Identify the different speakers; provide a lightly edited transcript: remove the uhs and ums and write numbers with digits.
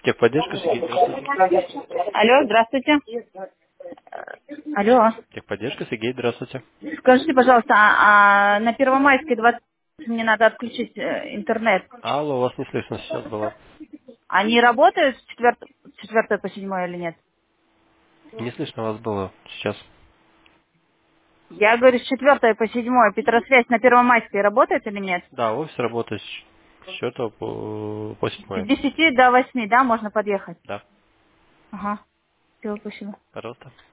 Speaker 1: Техподдержка, Сергей, здравствуйте.
Speaker 2: Алло, здравствуйте. Алло.
Speaker 1: Техподдержка, Сергей, здравствуйте.
Speaker 2: Скажите, пожалуйста, а на Первомайской 20 мне надо отключить интернет.
Speaker 1: Алло, вас не слышно сейчас было.
Speaker 2: Они работают с 4 по 7 или нет?
Speaker 1: Не слышно вас было сейчас.
Speaker 2: Я говорю, с 4 по 7 Петросвязь на Первомайской работает или нет?
Speaker 1: Да, офис работает с 4 по
Speaker 2: С
Speaker 1: 7.
Speaker 2: 10 до 8, да, можно подъехать?
Speaker 1: Да,
Speaker 2: Ага. Все, спасибо.
Speaker 1: пожалуйста.